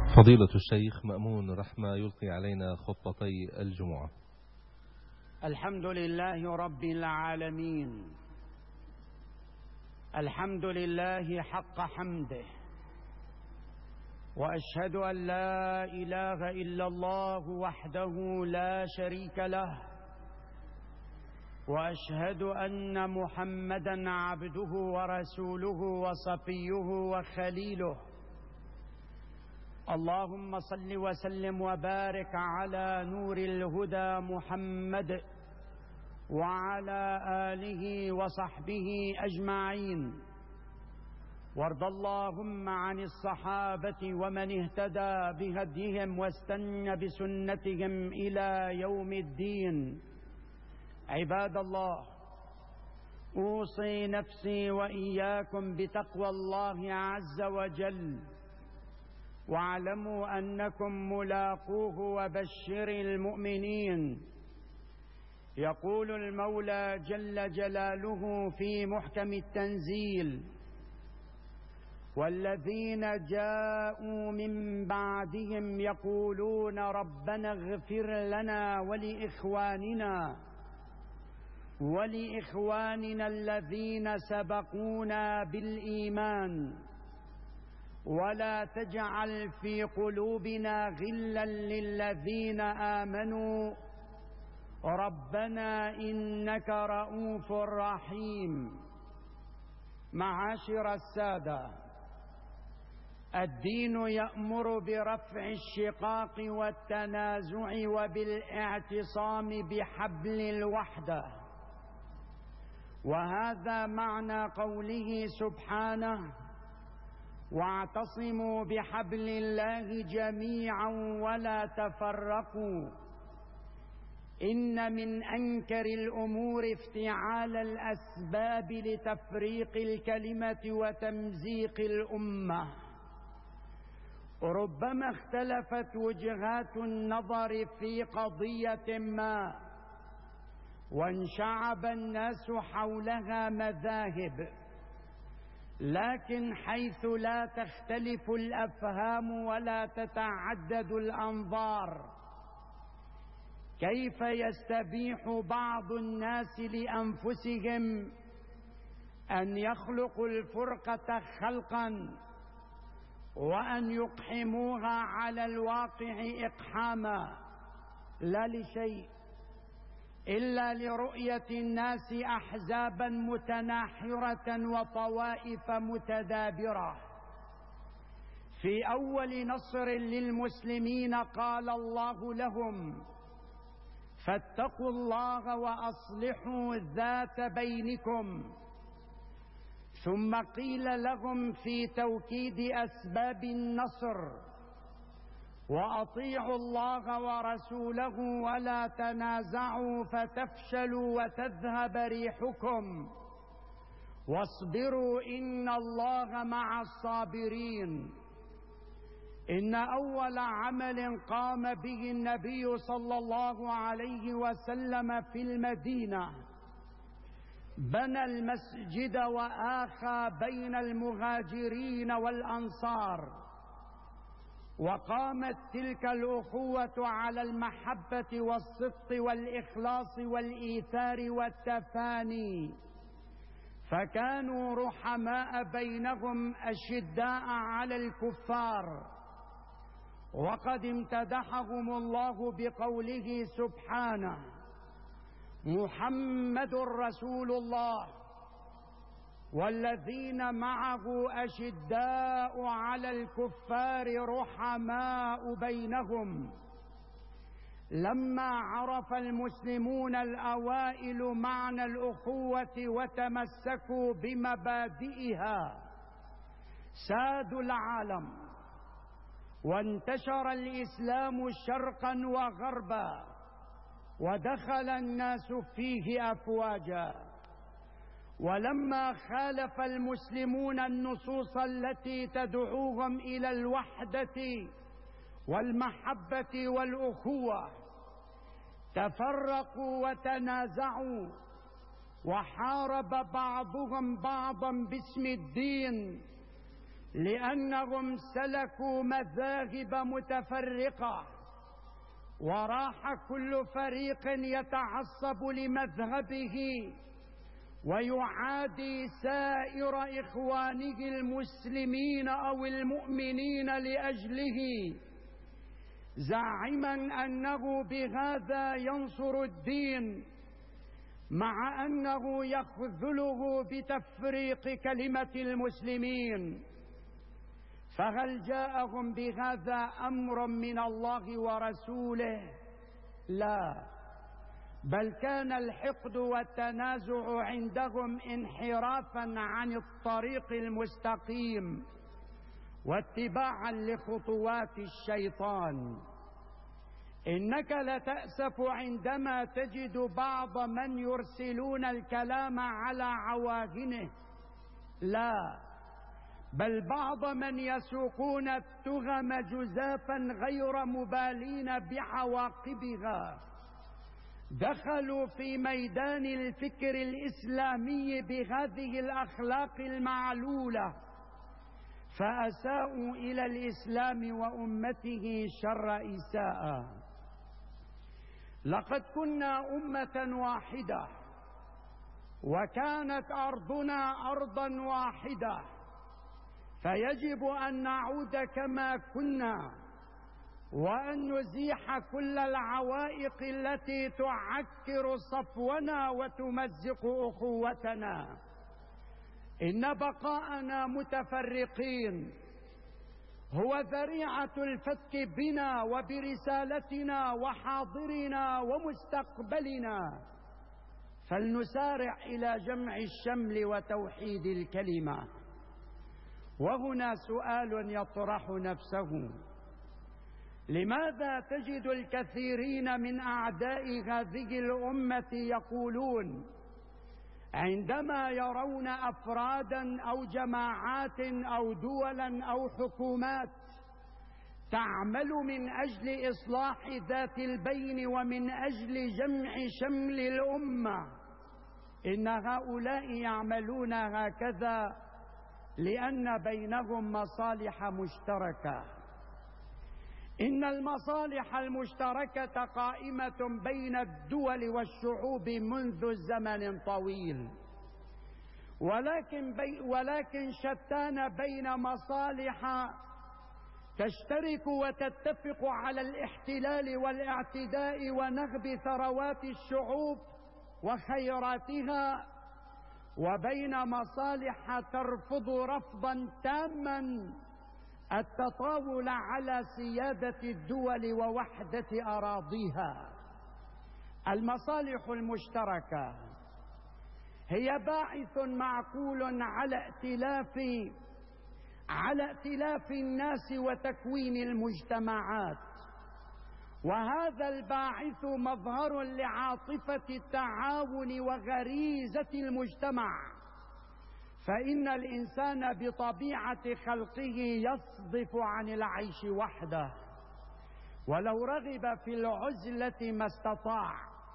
فضيلة الشيخ مأمون رحمة يلقي علينا خطبتي الجمعة. الحمد لله رب العالمين، الحمد لله حق حمده، وأشهد أن لا إله إلا الله وحده لا شريك له، وأشهد أن محمدا عبده ورسوله وصفيه وخليله. اللهم صل وسلم وبارك على نور الهدى محمد وعلى آله وصحبه أجمعين، وارض اللهم عن الصحابة ومن اهتدى بهديهم واستنى بسنتهم إلى يوم الدين. عباد الله، أوصي نفسي وإياكم بتقوى الله عز وجل، واعلموا أنكم ملاقوه وبشر المؤمنين. يقول المولى جل جلاله في محكم التنزيل: والذين جاءوا من بعدهم يقولون ربنا اغفر لنا ولإخواننا الذين سبقونا بالإيمان ولا تجعل في قلوبنا غلا للذين آمنوا ربنا إنك رؤوف رحيم. معاشر السادة، الدين يأمر برفع الشقاق والتنازع وبالاعتصام بحبل الوحدة، وهذا معنى قوله سبحانه: واعتصموا بحبل الله جميعا ولا تفرقوا. إن من أنكر الأمور افتعال الأسباب لتفريق الكلمة وتمزيق الأمة. ربما اختلفت وجهات النظر في قضية ما، وانشعب الناس حولها مذاهب، لكن حيث لا تختلف الأفهام ولا تتعدد الأنظار، كيف يستبيح بعض الناس لأنفسهم أن يخلقوا الفرقة خلقا وأن يقحموها على الواقع إقحاما، لا لشيء إلا لرؤية الناس أحزابا متناحرة وطوائف متدابرة. في أول نصر للمسلمين قال الله لهم: فاتقوا الله وأصلحوا ذات بينكم. ثم قيل لهم في توكيد أسباب النصر: وأطيعوا الله ورسوله ولا تنازعوا فتفشلوا وتذهب ريحكم واصبروا إن الله مع الصابرين. إن أول عمل قام به النبي صلى الله عليه وسلم في المدينة بنى المسجد وآخى بين المهاجرين والأنصار، وقامت تلك الأخوة على المحبة والصدق والإخلاص والإيثار والتفاني، فكانوا رحماء بينهم أشداء على الكفار. وقد امتدحهم الله بقوله سبحانه: محمد رسول الله والذين معه أشداء على الكفار رحماء بينهم. لما عرف المسلمون الأوائل معنى الأخوة وتمسكوا بمبادئها سادوا العالم، وانتشر الإسلام شرقا وغربا، ودخل الناس فيه أفواجا. ولما خالف المسلمون النصوص التي تدعوهم إلى الوحدة والمحبة والأخوة، تفرقوا وتنازعوا، وحارب بعضهم بعضا باسم الدين، لأنهم سلكوا مذاهب متفرقة، وراح كل فريق يتعصب لمذهبه ويعادي سائر إخوانه المسلمين أو المؤمنين لأجله، زاعما أنه بهذا ينصر الدين، مع أنه يخذله بتفريق كلمة المسلمين. فهل جاءهم بهذا أمر من الله ورسوله؟ لا، بل كان الحقد والتنازع عندهم انحرافا عن الطريق المستقيم واتباعا لخطوات الشيطان. إنك لتأسف عندما تجد بعض من يرسلون الكلام على عواهنه، لا، بل بعض من يسوقون التهم جزافا غير مبالين بعواقبها، دخلوا في ميدان الفكر الإسلامي بهذه الأخلاق المعلولة، فأساءوا إلى الإسلام وأمته شر إساءة. لقد كنا أمة واحدة، وكانت أرضنا أرضا واحدة، فيجب أن نعود كما كنا، وأن نزيح كل العوائق التي تعكر صفونا وتمزق أخوتنا. إن بقاءنا متفرقين هو ذريعة الفتك بنا وبرسالتنا وحاضرنا ومستقبلنا، فلنسارع إلى جمع الشمل وتوحيد الكلمة. وهنا سؤال يطرح نفسه: لماذا تجد الكثيرين من أعداء هذه الأمة يقولون عندما يرون أفرادا أو جماعات أو دولا أو حكومات تعمل من أجل إصلاح ذات البين ومن أجل جمع شمل الأمة، إن هؤلاء يعملون هكذا لأن بينهم مصالح مشتركة؟ إن المصالح المشتركة قائمة بين الدول والشعوب منذ زمن طويل، ولكن شتان بين مصالح تشترك وتتفق على الاحتلال والاعتداء ونهب ثروات الشعوب وخيراتها، وبين مصالح ترفض رفضا تاما التطاول على سيادة الدول ووحدة أراضيها. المصالح المشتركة هي باعث معقول على ائتلاف الناس وتكوين المجتمعات، وهذا الباعث مظهر لعاطفة التعاون وغريزة المجتمع، فإن الإنسان بطبيعة خلقه يصدف عن العيش وحده، ولو رغب في العزلة ما استطاع،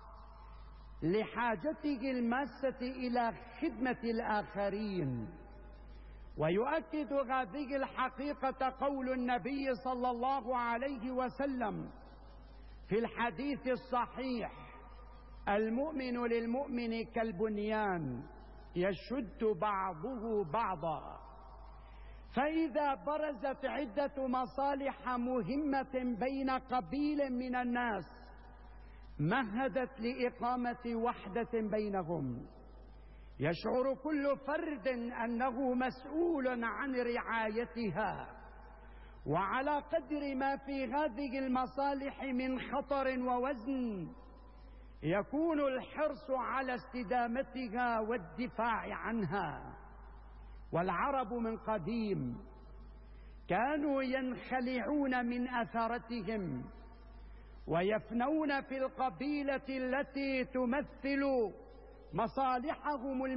لحاجته الماسة إلى خدمة الآخرين. ويؤكد هذه الحقيقة قول النبي صلى الله عليه وسلم في الحديث الصحيح: المؤمن للمؤمن كالبنيان يشد بعضه بعضا. فإذا برزت عدة مصالح مهمة بين قبيل من الناس مهدت لإقامة وحدة بينهم، يشعر كل فرد أنه مسؤول عن رعايتها، وعلى قدر ما في هذه المصالح من خطر ووزن يكون الحرص على استدامتها والدفاع عنها. والعرب من قديم كانوا ينخلعون من أثرتهم ويفنون في القبيلة التي تمثل مصالحهم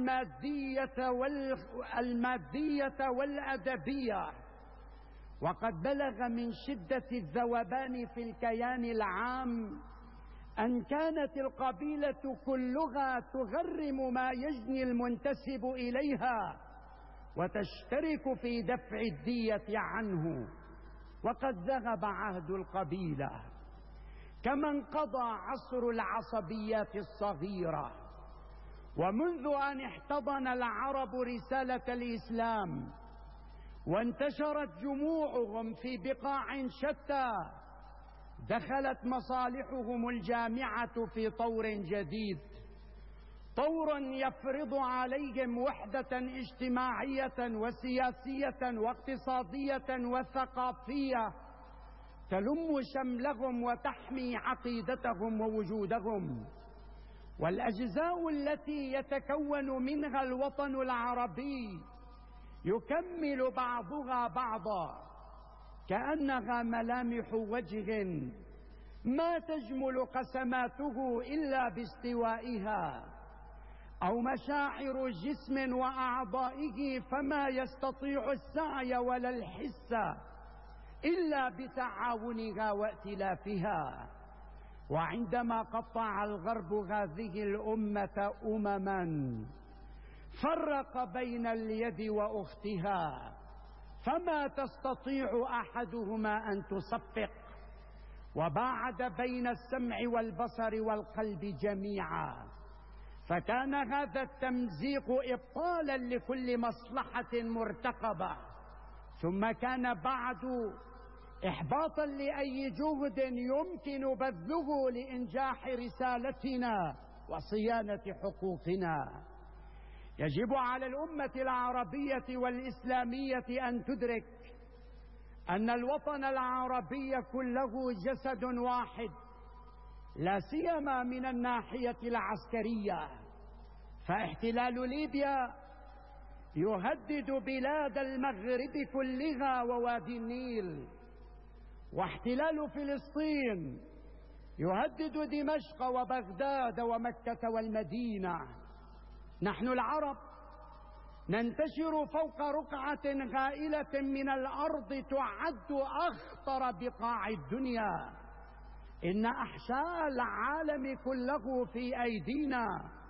المادية والأدبية. وقد بلغ من شدة الذوبان في الكيان العام أن كانت القبيلة كلها تغرم ما يجني المنتسب إليها، وتشترك في دفع الدية عنه، وقد ذهب عهد القبيلة، كما انقضى عصر العصبيات الصغيرة. ومنذ أن احتضن العرب رسالة الإسلام وانتشرت جموعهم في بقاع شتى، دخلت مصالحهم الجامعة في طور جديد، طور يفرض عليهم وحدة اجتماعية وسياسية واقتصادية وثقافية تلم شملهم وتحمي عقيدتهم ووجودهم. والأجزاء التي يتكون منها الوطن العربي يكمل بعضها بعضا، كأنها ملامح وجه ما تجمل قسماته إلا باستوائها، أو مشاعر جسم وأعضائه فما يستطيع السعي ولا الحس إلا بتعاونها وائتلافها. وعندما قطع الغرب هذه الأمة أمما فرق بين اليد وأختها، فما تستطيع أحدهما أن تصفق، وباعد بين السمع والبصر والقلب جميعا. فكان هذا التمزيق إبطالا لكل مصلحة مرتقبة، ثم كان بعد إحباطا لأي جهد يمكن بذله لإنجاح رسالتنا وصيانة حقوقنا. يجب على الأمة العربية والإسلامية أن تدرك أن الوطن العربي كله جسد واحد، لا سيما من الناحية العسكرية، فاحتلال ليبيا يهدد بلاد المغرب كلها ووادي النيل، واحتلال فلسطين يهدد دمشق وبغداد ومكة والمدينة. نحن العرب ننتشر فوق رقعة هائلة من الأرض تعد أخطر بقاع الدنيا. إن أحشاء العالم كله في أيدينا،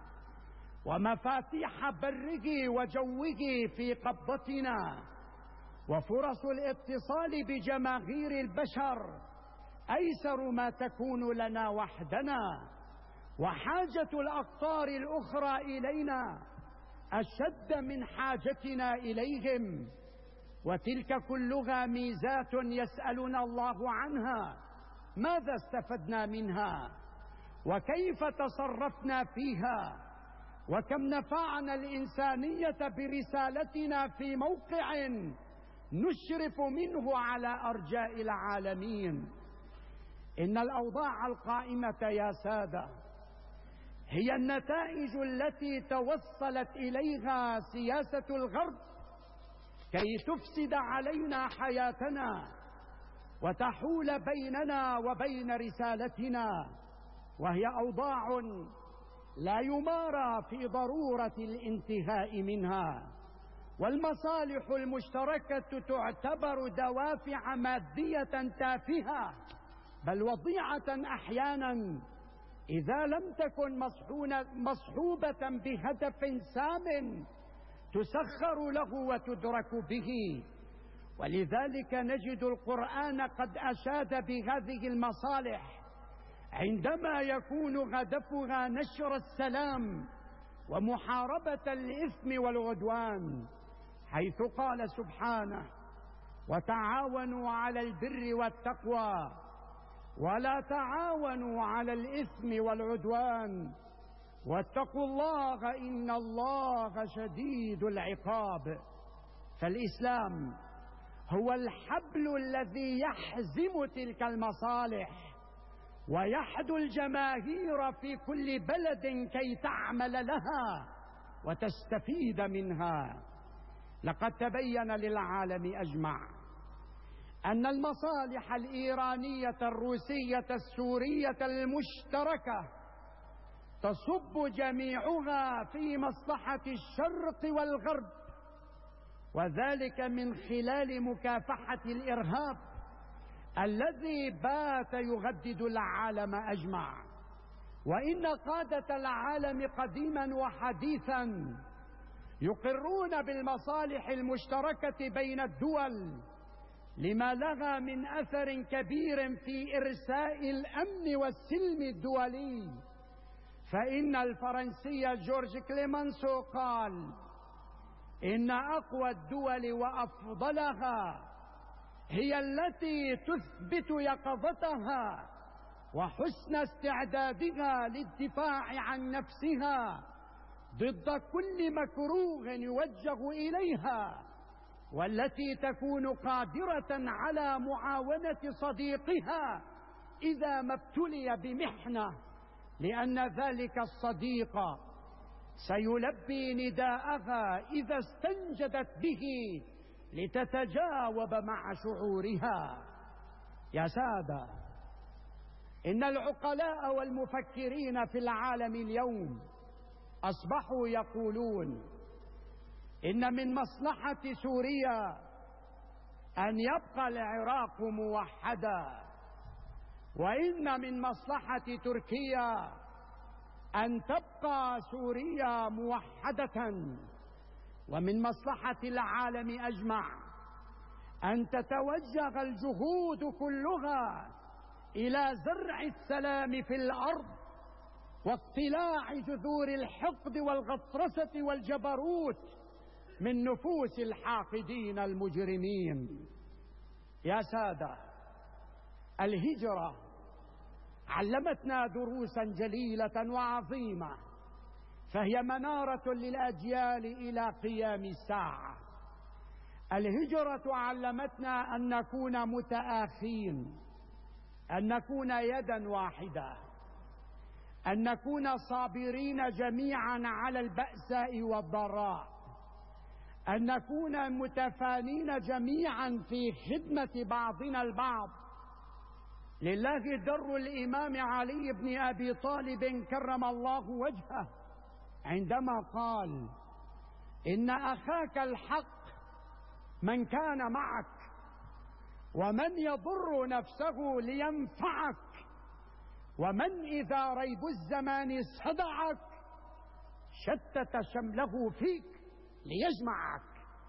ومفاتيح بره وجوه في قبضتنا، وفرص الاتصال بجماهير البشر أيسر ما تكون لنا وحدنا، وحاجة الأقطار الأخرى إلينا أشد من حاجتنا إليهم، وتلك كلها ميزات يسألنا الله عنها: ماذا استفدنا منها؟ وكيف تصرفنا فيها؟ وكم نفعنا الإنسانية برسالتنا في موقع نشرف منه على أرجاء العالمين؟ إن الأوضاع القائمة يا سادة هي النتائج التي توصلت إليها سياسة الغرب كي تفسد علينا حياتنا وتحول بيننا وبين رسالتنا، وهي أوضاع لا يمارى في ضرورة الانتهاء منها. والمصالح المشتركة تعتبر دوافع مادية تافهة بل وضيعة أحيانا إذا لم تكن مصحوبة بهدف سام تسخر له وتدرك به. ولذلك نجد القرآن قد أشاد بهذه المصالح عندما يكون هدفها نشر السلام ومحاربة الإثم والعدوان، حيث قال سبحانه: وتعاونوا على البر والتقوى ولا تعاونوا على الإثم والعدوان واتقوا الله إن الله شديد العقاب. فالإسلام هو الحبل الذي يحزم تلك المصالح ويحدو الجماهير في كل بلد كي تعمل لها وتستفيد منها. لقد تبين للعالم أجمع أن المصالح الإيرانية الروسية السورية المشتركة تصب جميعها في مصلحة الشرق والغرب، وذلك من خلال مكافحة الإرهاب الذي بات يهدد العالم أجمع. وإن قادة العالم قديما وحديثا يقرون بالمصالح المشتركة بين الدول لما لها من أثر كبير في إرساء الأمن والسلم الدولي. فإن الفرنسي جورج كليمنسو قال: إن أقوى الدول وأفضلها هي التي تثبت يقظتها وحسن استعدادها للدفاع عن نفسها ضد كل مكروه يوجه إليها، والتي تكون قادرة على معاونة صديقها إذا ما ابتلي بمحنة، لأن ذلك الصديق سيلبي نداءها إذا استنجدت به لتتجاوب مع شعورها. يا سادة، إن العقلاء والمفكرين في العالم اليوم أصبحوا يقولون إن من مصلحة سوريا أن يبقى العراق موحدا، وإن من مصلحة تركيا أن تبقى سوريا موحدة، ومن مصلحة العالم أجمع أن تتوجه الجهود كلها إلى زرع السلام في الأرض واقتلاع جذور الحقد والغطرسة والجبروت من نفوس الحاقدين المجرمين. يا سادة، الهجرة علمتنا دروسا جليلة وعظيمة، فهي منارة للأجيال إلى قيام الساعة. الهجرة علمتنا أن نكون متآخين، أن نكون يدا واحدة، أن نكون صابرين جميعا على البأساء والضراء، أن نكون متفانين جميعا في خدمة بعضنا البعض. لله در الإمام علي بن أبي طالب كرم الله وجهه عندما قال: إن أخاك الحق من كان معك، ومن يضر نفسه لينفعك، ومن إذا ريب الزمان صدعك شتت شمله فيك ليجمعك.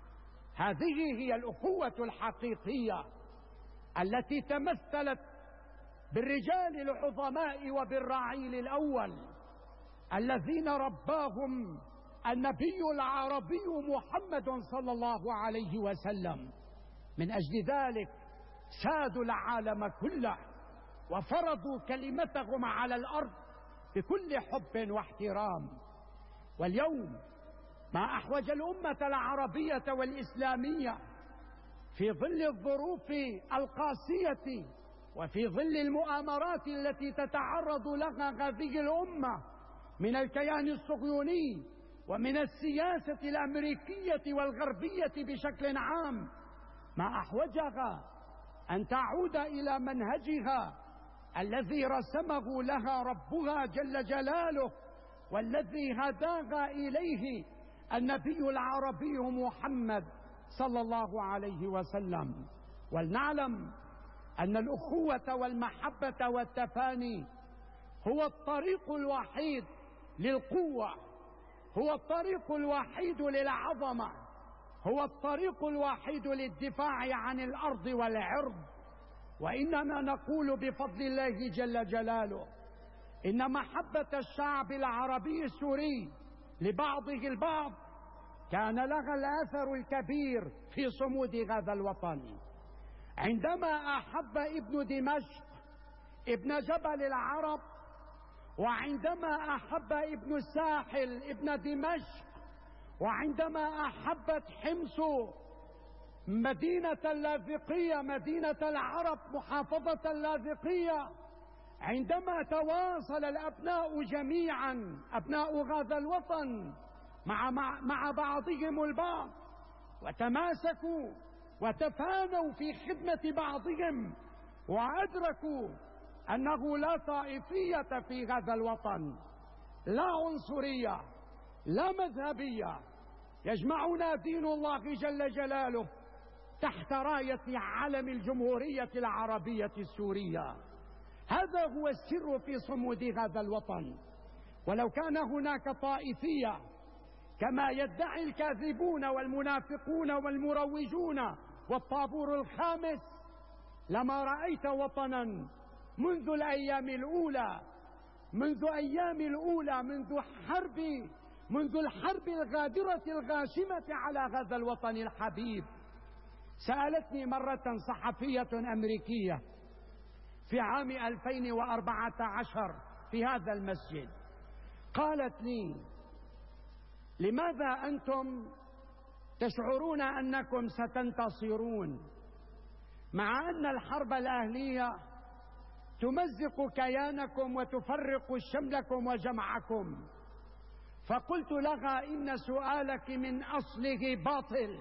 هذه هي الأخوة الحقيقية التي تمثلت بالرجال العظماء وبالرعيل الأول الذين رباهم النبي العربي محمد صلى الله عليه وسلم. من أجل ذلك سادوا العالم كله وفرضوا كلمتهم على الأرض بكل حب واحترام. واليوم ما أحوج الأمة العربية والإسلامية في ظل الظروف القاسية وفي ظل المؤامرات التي تتعرض لها هذه الأمة من الكيان الصهيوني ومن السياسة الأمريكية والغربية بشكل عام، ما أحوجها أن تعود إلى منهجها الذي رسمه لها ربها جل جلاله، والذي هداها إليه النبي العربي محمد صلى الله عليه وسلم. ولنعلم أن الأخوة والمحبة والتفاني هو الطريق الوحيد للقوة، هو الطريق الوحيد للعظمة، هو الطريق الوحيد للدفاع عن الأرض والعرض. وإننا نقول بفضل الله جل جلاله إن محبة الشعب العربي السوري لبعضه البعض كان لها الأثر الكبير في صمود هذا الوطن. عندما أحب ابن دمشق ابن جبل العرب، وعندما أحب ابن الساحل ابن دمشق، وعندما أحبت حمص مدينة اللاذقية مدينة العرب محافظة اللاذقية، عندما تواصل الأبناء جميعا أبناء هذا الوطن مع بعضهم البعض وتماسكوا وتفانوا في خدمة بعضهم، وأدركوا أنه لا طائفية في هذا الوطن، لا عنصرية، لا مذهبية، يجمعنا دين الله جل جلاله تحت راية علم الجمهورية العربية السورية. هذا هو السر في صمود هذا الوطن. ولو كان هناك طائفية كما يدعي الكاذبون والمنافقون والمروجون والطابور الخامس، لما رأيت وطنا منذ الأيام الأولى، منذ الحرب الغادرة الغاشمة على هذا الوطن الحبيب. سألتني مرة صحفية أمريكية في عام 2014 في هذا المسجد، قالت لي: لماذا أنتم تشعرون أنكم ستنتصرون مع أن الحرب الأهلية تمزق كيانكم وتفرق شملكم وجمعكم؟ فقلت لها: إن سؤالك من أصله باطل،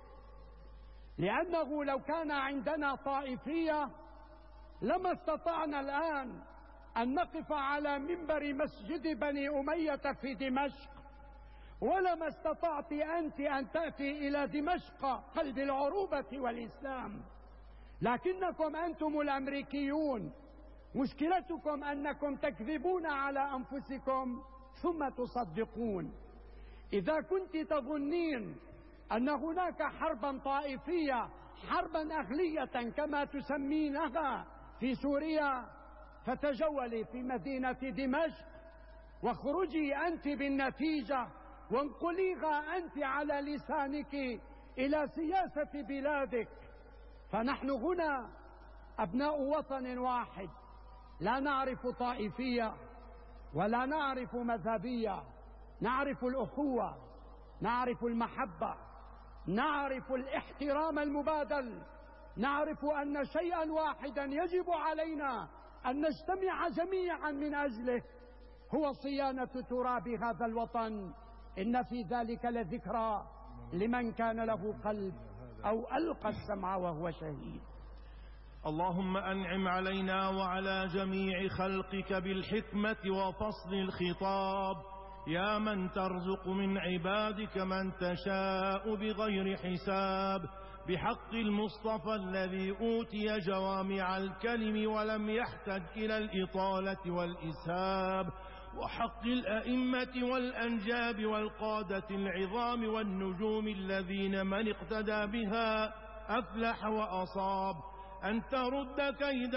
لأنه لو كان عندنا طائفية لما استطعنا الآن أن نقف على منبر مسجد بني أمية في دمشق، ولما استطعت أنت أن تأتي إلى دمشق قلب العروبة والإسلام. لكنكم أنتم الأمريكيون مشكلتكم أنكم تكذبون على أنفسكم ثم تصدقون. إذا كنت تظنين أن هناك حربا طائفية، حربا أهلية كما تسمينها في سوريا، فتجولي في مدينة دمشق واخرجي أنت بالنتيجة وانقليها أنت على لسانك إلى سياسة بلادك. فنحن هنا أبناء وطن واحد، لا نعرف طائفية ولا نعرف مذهبية، نعرف الأخوة، نعرف المحبة، نعرف الاحترام المبادل، نعرف أن شيئا واحدا يجب علينا أن نجتمع جميعا من أجله هو صيانة تراب هذا الوطن. إن في ذلك لذكرى لمن كان له قلب أو ألقى السمع وهو شهيد. اللهم أنعم علينا وعلى جميع خلقك بالحكمة وفصل الخطاب، يا من ترزق من عبادك من تشاء بغير حساب، بحق المصطفى الذي أوتي جوامع الكلم ولم يحتج إلى الإطالة والإسهاب، وحق الأئمة والأنجاب والقادة العظام والنجوم الذين من اقتدى بها أفلح وأصاب، أن ترد كيد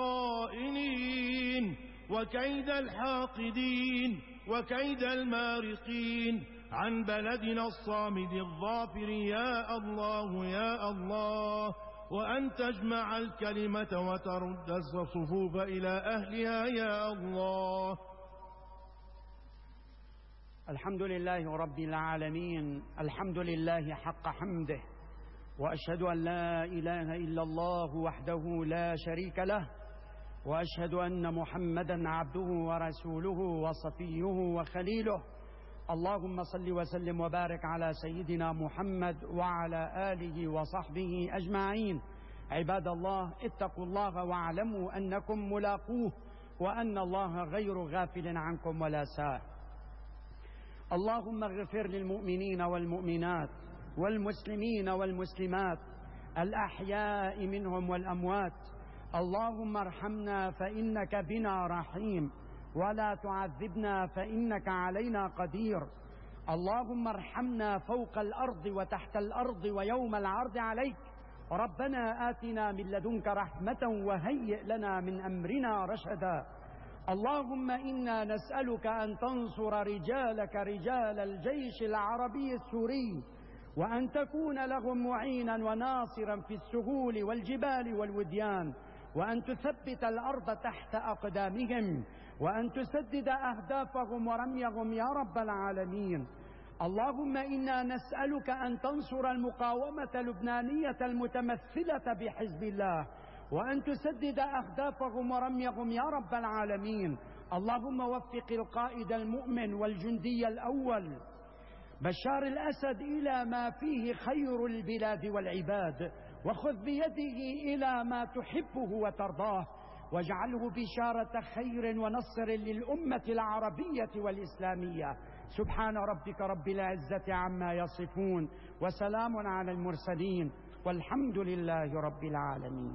الخائنين وكيد الحاقدين وكيد المارقين عن بلدنا الصامد الظافر يا الله يا الله، وأن تجمع الكلمة وترد الصفوف إلى أهلها يا الله. الحمد لله رب العالمين، الحمد لله حق حمده، وأشهد أن لا إله إلا الله وحده لا شريك له، وأشهد أن محمدا عبده ورسوله وصفيه وخليله. اللهم صل وسلم وبارك على سيدنا محمد وعلى آله وصحبه أجمعين. عباد الله، اتقوا الله واعلموا أنكم ملاقوه، وأن الله غير غافل عنكم ولا ساه. اللهم اغفر للمؤمنين والمؤمنات والمسلمين والمسلمات الأحياء منهم والأموات. اللهم ارحمنا فإنك بنا رحيم، ولا تعذبنا فإنك علينا قدير. اللهم ارحمنا فوق الأرض وتحت الأرض ويوم العرض عليك. ربنا آتنا من لدنك رحمة وهيئ لنا من أمرنا رشدا. اللهم إنا نسألك أن تنصر رجالك رجال الجيش العربي السوري، وأن تكون لهم معينا وناصرا في السهول والجبال والوديان، وأن تثبت الأرض تحت أقدامهم، وأن تسدد أهدافهم ورميهم يا رب العالمين. اللهم إنا نسألك أن تنصر المقاومة اللبنانية المتمثلة بحزب الله، وأن تسدد أهدافهم ورميهم يا رب العالمين. اللهم وفق القائد المؤمن والجندي الأول بشار الأسد إلى ما فيه خير البلاد والعباد، وخذ بيده إلى ما تحبه وترضاه، واجعله بشارة خير ونصر للأمة العربية والإسلامية. سبحان ربك رب العزة عما يصفون، وسلام على المرسلين، والحمد لله رب العالمين.